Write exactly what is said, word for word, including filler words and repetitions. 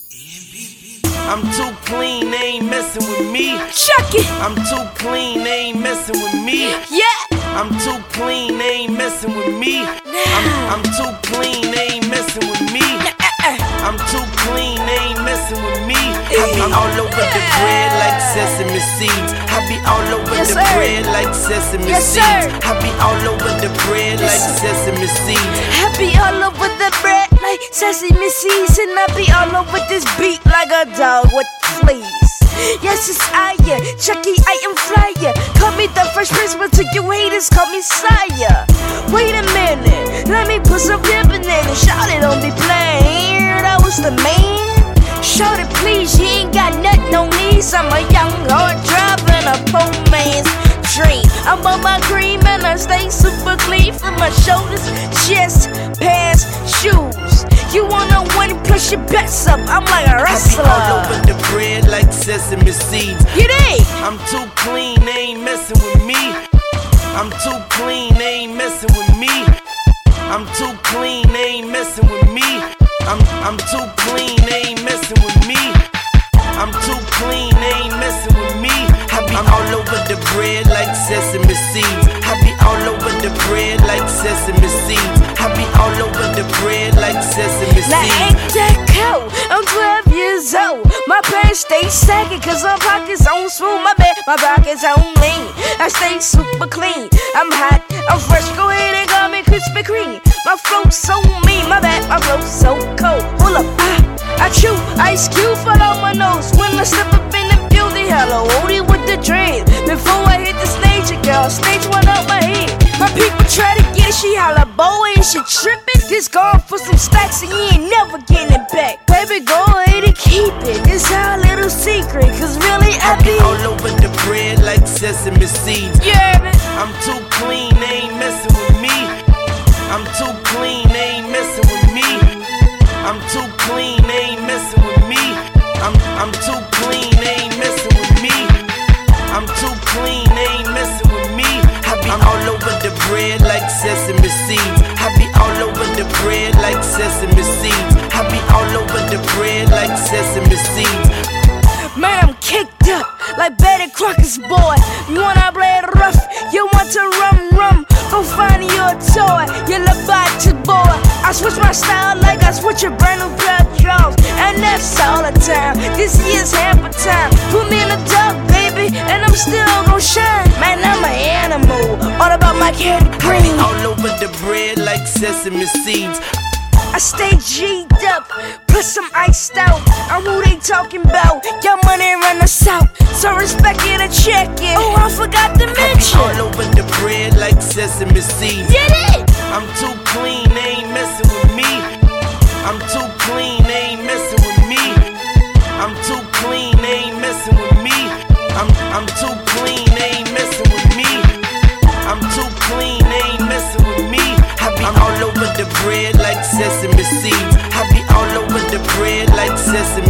I'm too clean, they ain't messing with me. Check it. I'm too clean, they ain't messing with me. Yeah. I'm too clean, they ain't messing with me. I'm, I'm too clean, they ain't messing with me. I'm too clean, they ain't messing with me. I be all over the bread like sesame seeds. I be all over yes, the sir. bread like sesame yes, seeds. Sir. I be all over the bread like sesame seeds. I be all over the bread like sesame seeds, and I be all over this beat like a dog with fleas. Yes, it's I, yeah. Chucky, I am flyer. Call me the first prince, but to you haters, call me sire. Wait a minute, let me put some pimpin' in it. Shout it, don't be playing. That was the man. Shout it, please. You ain't got nothing on knees. I'm a young hard driving a poor man's dream. I'm on my cream and I stay super clean from my shoulders, chest, pants, shoes. You wanna win, plus your bets up. I'm like a wrestler. I be all over the bread like sesame seeds. You dig? I'm too clean, they ain't messing with me. I'm too clean, they ain't messing with me. I'm too clean, they ain't messing with me. I'm I'm too clean, they ain't messing with me. I'm too clean, they ain't messing with me. I be all over the bread like sesame seeds. I be all over the bread like sesame seeds. I be all over the bread like sesame Now seeds. ain't that cold? I'm twelve years old. My pants stay saggy cause my pockets on smooth. My bed, my pockets on lean. I stay super clean. I'm hot, I'm fresh. Go ahead and call me Krispy Kreme. My flow so mean, my bad, my flow so cold. Hold up, I, I chew Ice Cube fall on my nose when I step up in the building. Hello, Odie with the dream. Before I hit the stage, a girl stage one up my head. My people try to get it, she holla, boy, and she trippin'. Just gone for some stacks and you ain't never getting it back. Baby, go ahead and keep it. It's our little secret, cause really I, I be all over the bread like sesame seeds. Yeah, man. I'm too clean, they ain't messing with me. I'm too clean, they ain't messing with me. I'm too clean, they ain't messing with me. I'm I'm too clean, they ain't messing with me. I'm too clean, they ain't messing with me. I be all over the bread like sesame seeds. I be all over the bread like sesame seeds. I be all over the bread like sesame seeds. Man, I'm kicked up like Betty Crocker's boy. You wanna play it rough? You want to rum rum? Go find your toy. You love to boy. I switch my style like I switch a brand new pair of drawers, and that's all the time. This year's half a time. Put me in the dark, baby, and I'm still gon' shine. Man, I'm an animal, all about my candy green. All over the bread like sesame seeds. I stay G'd up, plus I'm iced out. I'm who they talking about. Your money run us out, so respect it and check it. Oh, I forgot to mention. I be all over the bread like sesame seeds. Get it? I'm too clean, they ain't messing with me. I'm too clean, they ain't messing with me. I'm too clean, they ain't messing with me. I'm I'm too clean, they ain't messing with me. I'm too clean, they ain't messing with me. I be all over the bread like sesame seeds. I be all over the bread like sesame